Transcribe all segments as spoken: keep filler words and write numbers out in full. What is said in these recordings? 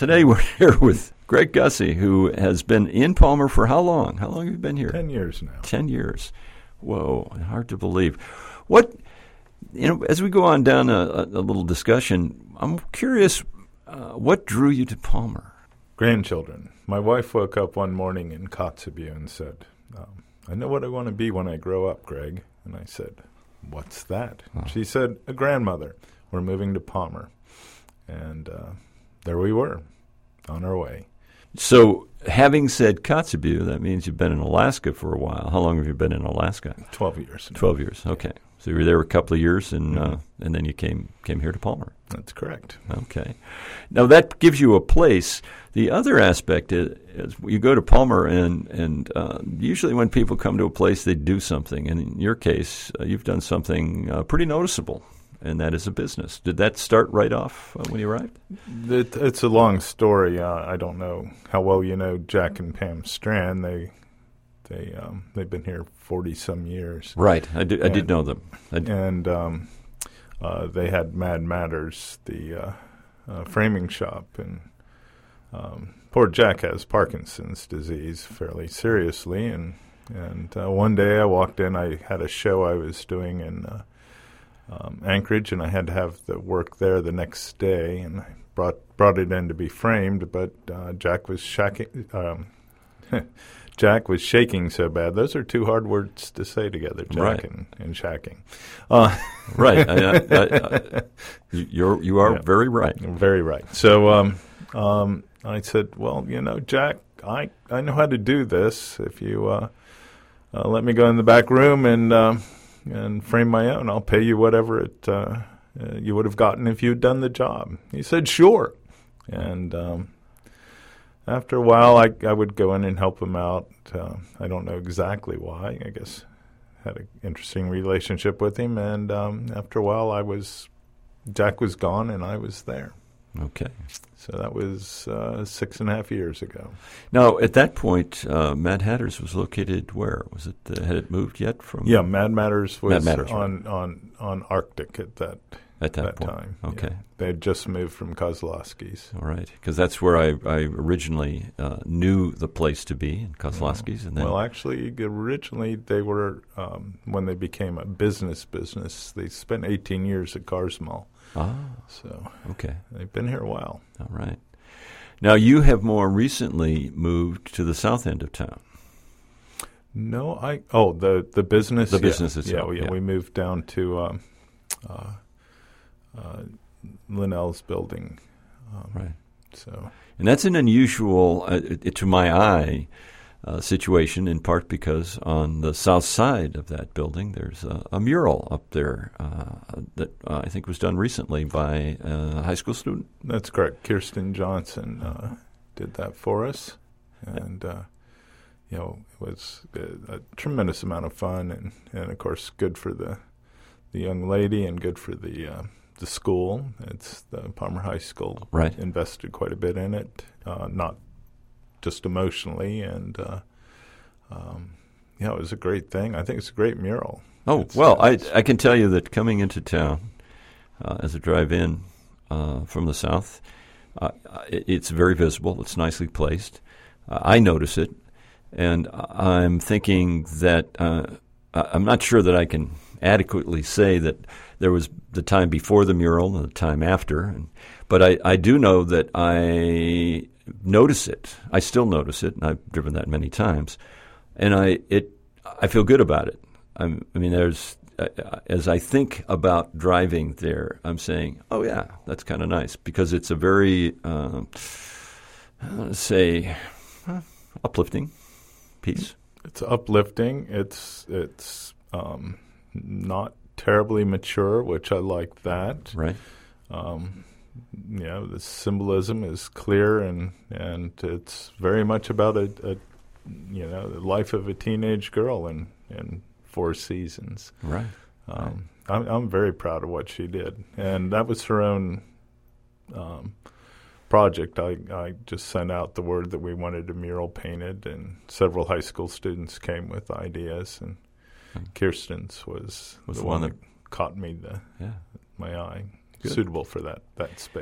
Today we're here with Greg Gussie, who has been in Palmer for how long? How long have you been here? Ten years now. Ten years. Whoa, hard to believe. What, you know, as we go on down a, a little discussion, I'm curious, uh, what drew you to Palmer? Grandchildren. My wife woke up one morning in Kotzebue and said, um, I know what I want to be when I grow up, Greg. And I said, what's that? Oh. She said, a grandmother. We're moving to Palmer. And uh, there we were, on our way. So having said Kotzebue, that means you've been in Alaska for a while. How long have you been in Alaska? Twelve years. Twelve years, okay. So you were there a couple of years, and mm-hmm. uh, and then you came came here to Palmer. That's correct. Okay. Now that gives you a place. The other aspect is, is you go to Palmer, and, and uh, usually when people come to a place, they do something. And in your case, uh, you've done something uh, pretty noticeable, and that is a business. Did that start right off uh, when you arrived? It, it's a long story. Uh, I don't know how well you know Jack and Pam Strand. They they um, they've been here forty some years. Right. I did. I and, did know them. I did. And um, uh, they had Mad Matters, the uh, uh, framing shop, and um, poor Jack has Parkinson's disease fairly seriously. And and uh, one day I walked in. I had a show I was doing in Uh, Um, Anchorage, and I had to have the work there the next day, and I brought brought it in to be framed. But uh, Jack was shacking, um, Jack was shaking so bad. Those are two hard words to say together, Jack right. and, and shacking. Uh, right, I, I, I, I, you're you are yeah, very right, very right. So um, um, I said, well, you know, Jack, I I know how to do this. If you uh, uh, let me go in the back room and. Uh, and frame my own, I'll pay you whatever it uh, uh, you would have gotten if you'd done the job. He said, sure. And um, after a while, I, I would go in and help him out. Uh, I don't know exactly why. I guess had an interesting relationship with him. And um, after a while, I was Jack was gone, and I was there. Okay. So that was uh, six and a half years ago. Now, at that point, uh, Mad Hatters was located where? Was it uh, had it moved yet from? Yeah, Mad Matters was Mad Matters, on, right. on on Arctic at that at that, that point. time. Okay, yeah. They had just moved from Kozlowski's. All right, because that's where I I originally uh, knew the place to be in Kozlowski's, and then well, actually, originally they were um, when they became a business business. They spent eighteen years at Cars Mall. Ah, so okay, they've been here a while. All right. Now you have more recently moved to the south end of town. No, I oh the the business the yeah, business itself. Yeah, we, yeah, we moved down to um, uh, uh, Linnell's building. Um, right. So and that's an unusual, uh, it, to my eye, uh, situation. In part because on the south side of that building, there's a, a mural up there uh, that uh, I think was done recently by a high school student. That's correct. Kirsten Johnson uh, did that for us, and uh, you know it was a, a tremendous amount of fun, and, and of course good for the the young lady and good for the uh, the school. It's the Palmer High School. Right. Invested quite a bit in it, uh, not just emotionally, and uh, um, yeah, it was a great thing. I think it's a great mural. Oh, it's, well, uh, I I can tell you that coming into town uh, as a drive-in uh, from the south, uh, it, it's very visible. It's nicely placed. Uh, I notice it, and I'm thinking that uh, I'm not sure that I can adequately say that there was the time before the mural and the time after, and, but I, I do know that I notice it. I still notice it, and I've driven that many times, and I it I feel good about it. I'm, I mean, there's uh, as I think about driving there, I'm saying, oh yeah, that's kind of nice because it's a very uh, say uh, uplifting piece. It's uplifting. It's it's um, not terribly mature, which I like that. Right. Um, you know, the symbolism is clear, and and it's very much about a, a you know the life of a teenage girl in in Four Seasons. Right. Um, right. I'm I'm very proud of what she did, and that was her own um, project. I I just sent out the word that we wanted a mural painted, and several high school students came with ideas, and hmm. Kirsten's was, was the the one one that caught me the yeah. my eye. Good. Suitable for that, that space.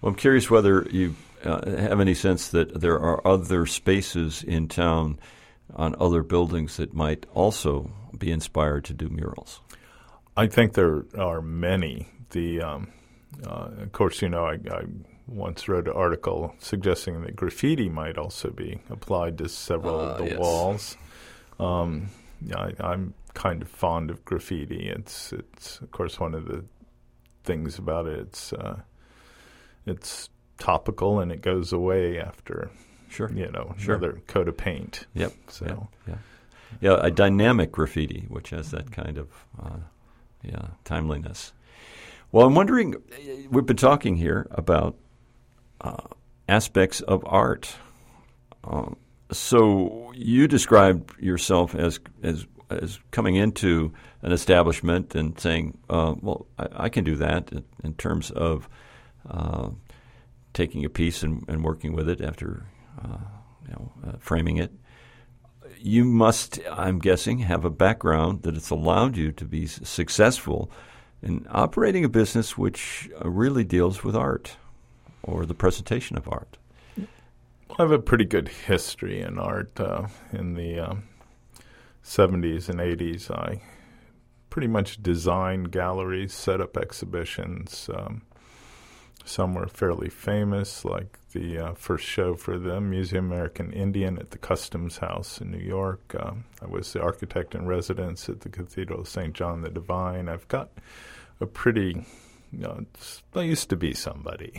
Well, I'm curious whether you uh, have any sense that there are other spaces in town on other buildings that might also be inspired to do murals. I think there are many. The um, uh, of course, you know, I, I once wrote an article suggesting that graffiti might also be applied to several uh, of the yes. walls. Um, I, I'm kind of fond of graffiti. It's, it's of course, one of the things about it. It's, uh, it's topical and it goes away after, sure, you know, sure. another coat of paint. Yep. So, yeah, yeah, yeah, a dynamic graffiti, which has that kind of, uh, yeah, timeliness. Well, I'm wondering, we've been talking here about uh, aspects of art. Um, so you described yourself as as as coming into an establishment and saying, uh, well, I, I can do that in, in terms of uh, taking a piece and, and working with it after uh, you know, uh, framing it. You must, I'm guessing, have a background that it's allowed you to be successful in operating a business which uh, really deals with art or the presentation of art. I have a pretty good history in art. Uh, in the um, seventies and eighties, I pretty much designed galleries, set up exhibitions. Um, some were fairly famous, like the uh, first show for the Museum American Indian at the Customs House in New York. Um, I was the architect in residence at the Cathedral of Saint John the Divine. I've got a pretty... You know, I used to be somebody.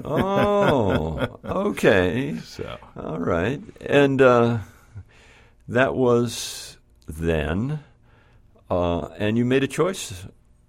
Oh, okay. So, all right. And uh, that was then, uh, and you made a choice.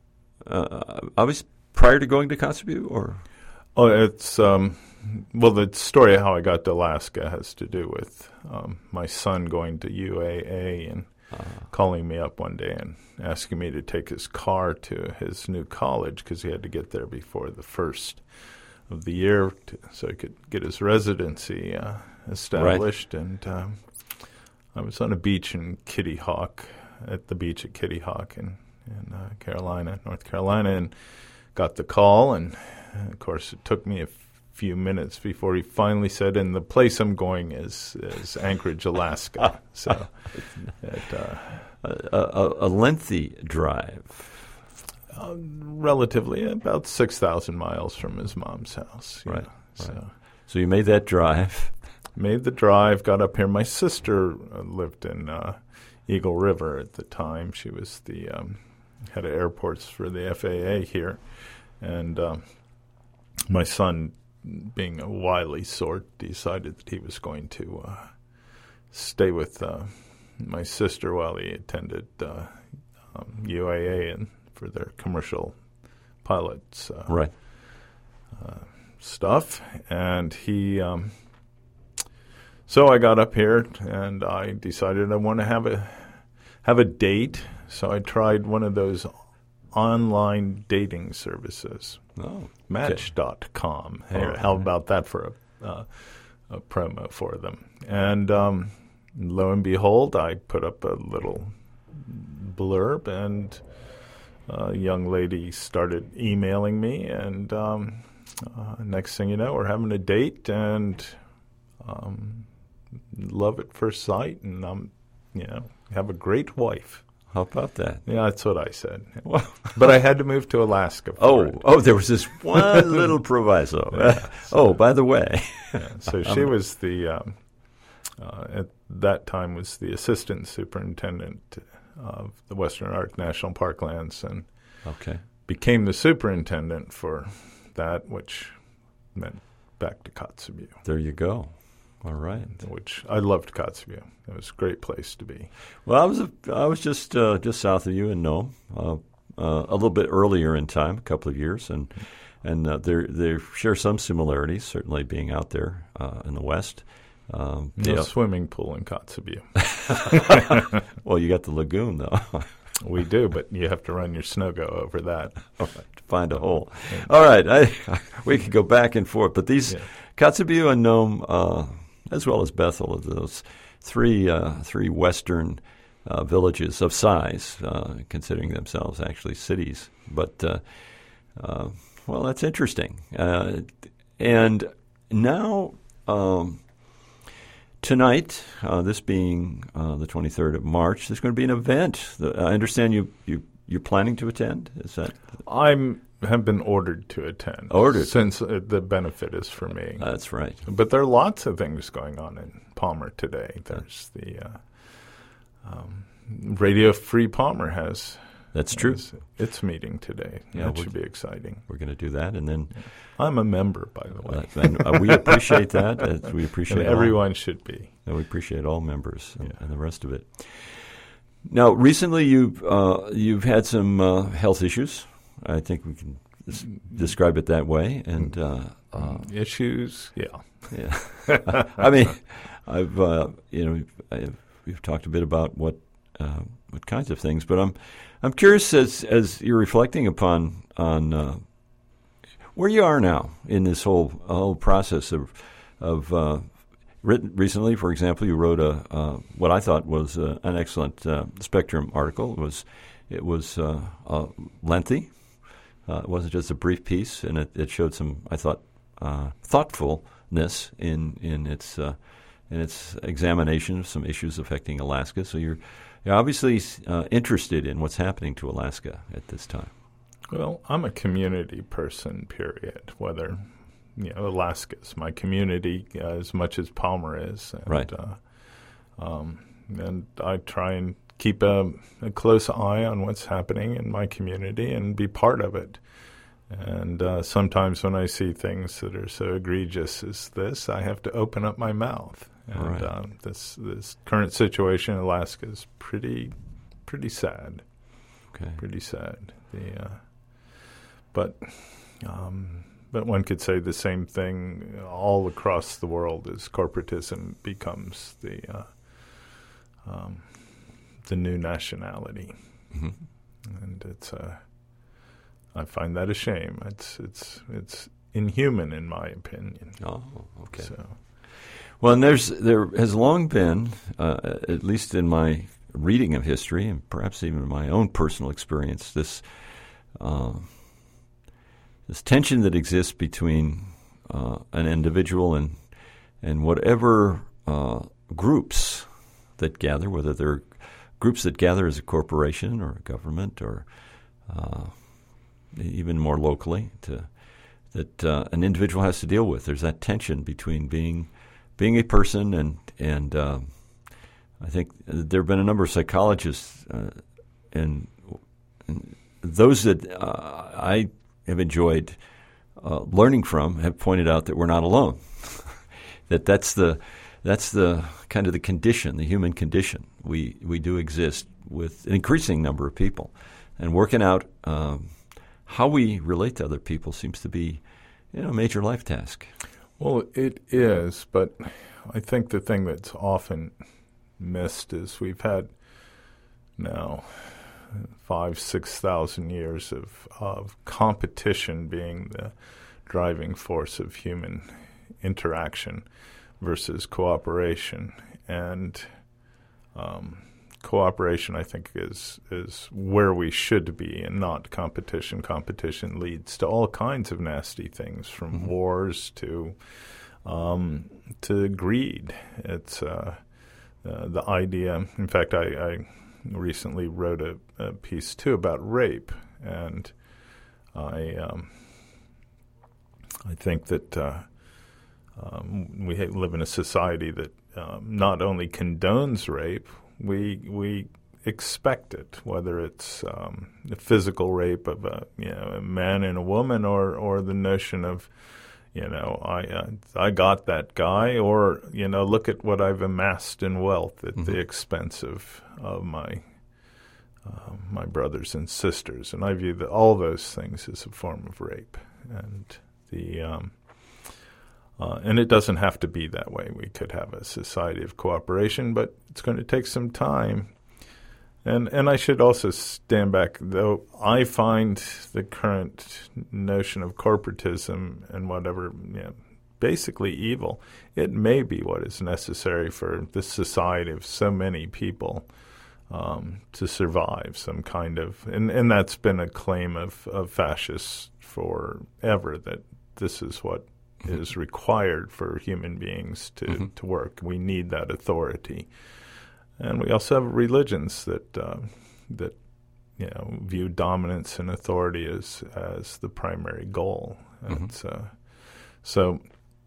Uh, I was prior to going to Kotzebue, or? Oh, it's, um, well, the story of how I got to Alaska has to do with um, my son going to U A A and uh, calling me up one day and asking me to take his car to his new college because he had to get there before the first of the year to, so he could get his residency uh, established. Right. And um, I was on a beach in Kitty Hawk, at the beach at Kitty Hawk in, in uh, Carolina, North Carolina, and got the call. And, uh, of course, it took me a few minutes before he finally said, and the place I'm going is, is Anchorage, Alaska. So it, uh, a, a, a lengthy drive. Uh, relatively, about six thousand miles from his mom's house. Right, know, so. right. So you made that drive. Made the drive, got up here. My sister uh, lived in uh, Eagle River at the time. She was the um, head of airports for the F A A here. And um, my son, being a wily sort, decided that he was going to uh, stay with uh, my sister while he attended uh, um, U A A and for their commercial pilots uh, right. uh, stuff. And he, um, so I got up here and I decided I want to have a have a date. So I tried one of those online dating services. Oh, Match dot com. Hey, right. How about that for a, uh, a promo for them? And um, lo and behold, I put up a little blurb, and a young lady started emailing me. And um, uh, next thing you know, we're having a date, and um, love at first sight, and I'm, you know, have a great wife. How about that? Yeah, that's what I said. But I had to move to Alaska for oh, it. oh, there was this one little proviso. Yeah, so, oh, by the way. yeah, so she was the, um, uh, at that time, was the assistant superintendent of the Western Ark National Parklands, and okay. became the superintendent for that, which meant back to Kotzebue. There you go. All right. Which I loved Kotzebue. It was a great place to be. Well, I was a, I was just uh, just south of you in Nome, uh, uh, a little bit earlier in time, a couple of years, and and uh, they they share some similarities. Certainly, being out there uh, in the west. Um, no yeah. swimming pool in Kotzebue. Well, you got the lagoon though. We do, but you have to run your snow go over that. All right, to find a hole. All right, I, we could go back and forth, but these yeah. Kotzebue and Nome. Uh, as well as Bethel, of those three uh, three western uh, villages of size, uh, considering themselves actually cities. But, uh, uh, well, that's interesting. Uh, and now um, tonight, uh, this being uh, the twenty-third of March, there's going to be an event. The, I understand you, you, you're planning to attend? Is that? I'm have been ordered to attend. Ordered. Since uh, the benefit is for me. That's right. But there are lots of things going on in Palmer today. There's the uh, um, Radio Free Palmer has. That's true. Has its meeting today. Yeah, that we'll- should be exciting. We're going to do that, and then I'm a member, by the way. uh, and, uh, we appreciate that. Uh, we appreciate And all- everyone should be. and we appreciate all members and, Yeah. and the rest of it. Now, recently you've uh, you've had some uh, health issues. I think we can s- describe it that way. And uh, uh, Issues? Yeah. yeah, I mean, I've uh, you know I've, we've talked a bit about what uh, what kinds of things, but I'm I'm curious as as you're reflecting upon on uh, where you are now in this whole uh, whole process of of uh, written recently. For example, you wrote a uh, what I thought was uh, an excellent uh, Spectrum article. It was it was uh, uh, lengthy. Uh, it wasn't just a brief piece, and it, it showed some, I thought, uh, thoughtfulness in in its uh, in its examination of some issues affecting Alaska. So you're you're obviously uh, interested in what's happening to Alaska at this time. Well, I'm a community person, period, whether, you know, Alaska's my community uh, as much as Palmer is. And, Right. Uh, um, and I try and keep a, a close eye on what's happening in my community and be part of it. And uh, sometimes when I see things that are so egregious as this, I have to open up my mouth. And Right. um, this this current situation in Alaska is pretty pretty sad. Okay. Pretty sad. The uh, but um, but one could say the same thing all across the world as corporatism becomes the uh, um, the new nationality, Mm-hmm. and it's uh, I find that a shame. It's it's it's inhuman in my opinion. Oh, okay. So Well, and there's there has long been, uh, at least in my reading of history, and perhaps even in my own personal experience, this uh, this tension that exists between uh, an individual and and whatever uh, groups that gather, whether they're groups that gather as a corporation or a government or uh, even more locally, to, that uh, an individual has to deal with. There's that tension between being being a person and and um, I think there have been a number of psychologists uh, and, and those that uh, I have enjoyed uh, learning from have pointed out that we're not alone. that that's the that's the kind of the condition, the human condition. We we do exist with an increasing number of people, and working out um, how we relate to other people seems to be, you know, a major life task. well, it is, but I think the thing that's often missed is we've had now five, six thousand years of of competition being the driving force of human interaction versus cooperation, and um, cooperation, I think, is is where we should be, and not competition. Competition leads to all kinds of nasty things, from Mm-hmm. wars to um, to greed. It's uh, uh, the idea. In fact, I, I recently wrote a, a piece too about rape, and I um, I think that uh, um, we ha- live in a society that um, not only condones rape, we we expect it, whether it's um, the physical rape of a you know a man and a woman, or or the notion of you know I uh, I got that guy, or you know look at what I've amassed in wealth at Mm-hmm. the expense of of my uh, my brothers and sisters, and I view that all those things as a form of rape, and the um, uh, and it doesn't have to be that way. We could have a society of cooperation, but it's going to take some time. And and I should also stand back, though I find the current notion of corporatism and whatever, you know, basically evil. It may be what is necessary for this society of so many people um, to survive, some kind of, and, and that's been a claim of, of fascists forever, that this is what mm-hmm. is required for human beings to, mm-hmm. to work. We need that authority. And we also have religions that uh, that you know view dominance and authority as as the primary goal. Mm-hmm. And uh, so,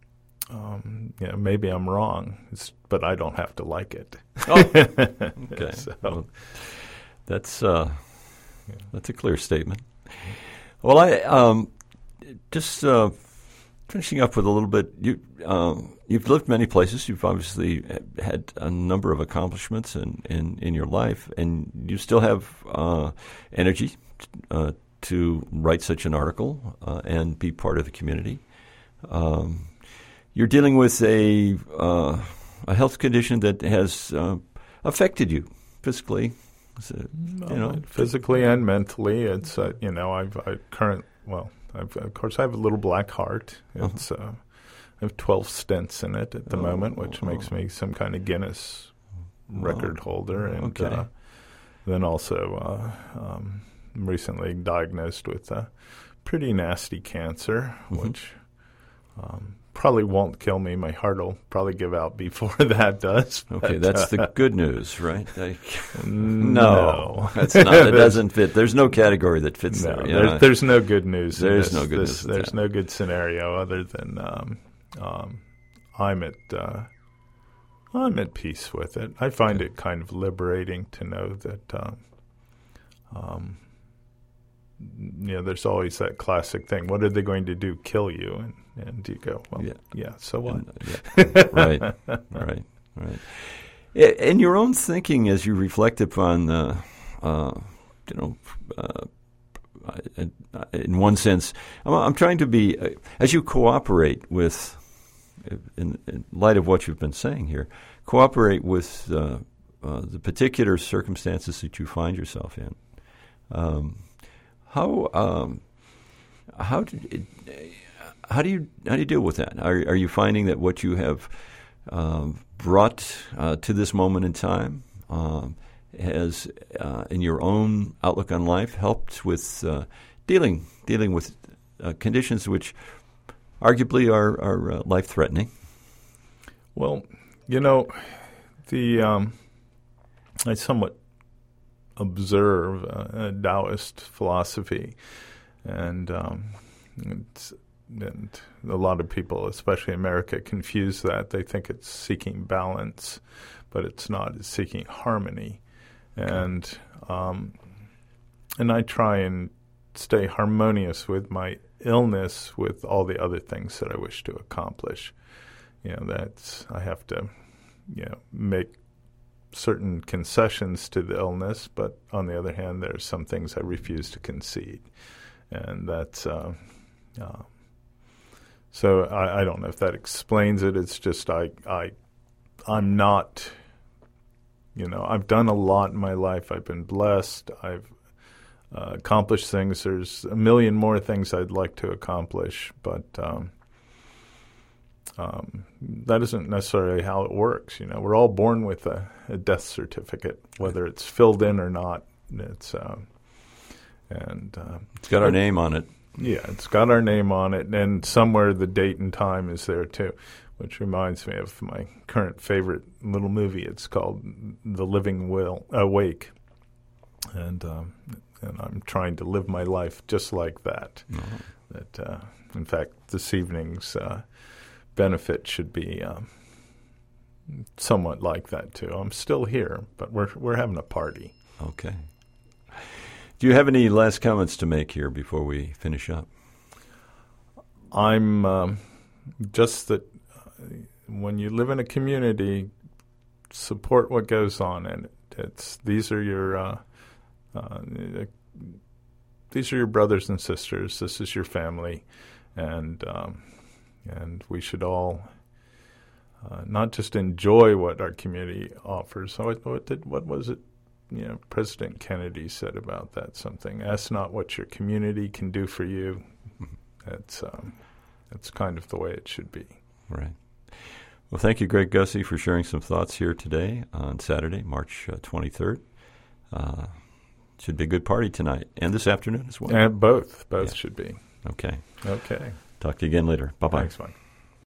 um, you know, maybe I'm wrong, it's, but I don't have to like it. Oh, okay. so. Well, that's uh, yeah. that's a clear statement. Well, I um, just uh, finishing up with a little bit. You um, you've lived many places. You've obviously had a number of accomplishments in, in, in your life, and you still have uh, energy uh, to write such an article uh, and be part of the community. Um, you're dealing with a uh, a health condition that has uh, affected you physically. So, you know, physically and mentally. It's uh, you know I've I current well I've, of course I have a little black heart. It's uh-huh. uh, I have twelve stents in it at the oh, moment, which oh. makes me some kind of Guinness record oh. holder. And okay. uh, then also uh, um, recently diagnosed with a pretty nasty cancer, mm-hmm. which um, probably won't kill me. My heart will probably give out before that does. Okay, but, that's uh, the good news, right? Like, no, no, that's not. It doesn't fit. There's no category that fits no, there. There's, there's no good news. There's this, no good this, news. There's no good scenario other than um, um, I'm at uh, I'm at peace with it. I find okay. it kind of liberating to know that. Um, um, you know, there's always that classic thing. What are they going to do? Kill you? And And you go, well, yeah, yeah so what? And, yeah. right, right, right. In your own thinking, as you reflect upon, uh, uh, you know, uh, in, in one sense, I'm, I'm trying to be, uh, as you cooperate with, in, in light of what you've been saying here, cooperate with uh, uh, the particular circumstances that you find yourself in. Um, how um, how did it, How do you how do you deal with that? Are are you finding that what you have um, brought uh, to this moment in time um, has, uh, in your own outlook on life, helped with uh, dealing dealing with uh, conditions which arguably are are uh, life threatening? Well, you know, the um, I somewhat observe uh, a Taoist philosophy, and um, it's. And a lot of people, especially in America, confuse that. They think it's seeking balance, but it's not. It's seeking harmony. And um, and I try and stay harmonious with my illness with all the other things that I wish to accomplish. You know, that's I have to, you know, make certain concessions to the illness, but on the other hand, there's some things I refuse to concede. And that's... Uh, uh, So I, I don't know if that explains it. It's just I, I, I'm not, you know, I've done a lot in my life. I've been blessed. I've uh, accomplished things. There's a million more things I'd like to accomplish, but um, um, that isn't necessarily how it works. You know, we're all born with a, a death certificate, whether it's filled in or not. It's um, and uh, it's got our name on it. Yeah, it's got our name on it, and somewhere the date and time is there too, which reminds me of my current favorite little movie. It's called The Living Will Awake, and um, and I'm trying to live my life just like that. Mm-hmm. That, uh, in fact, this evening's uh, benefit should be um, somewhat like that too. I'm still here, but we're we're having a party. Okay. Do you have any last comments to make here before we finish up? I'm um, just that uh, when you live in a community, support what goes on in it. It's these are your uh, uh, these are your brothers and sisters. This is your family, and um, and we should all uh, not just enjoy what our community offers. So what, what did what was it? You know, President Kennedy said about that something. Ask not what your community can do for you. That's um, that's kind of the way it should be. Right. Well, thank you, Greg Gussie, for sharing some thoughts here today on Saturday, March uh, twenty-third. Uh, should be a good party tonight and this afternoon as well. And both. Both yeah. should be. Okay. Okay. Talk to you again later. Bye-bye. Thanks, Mike.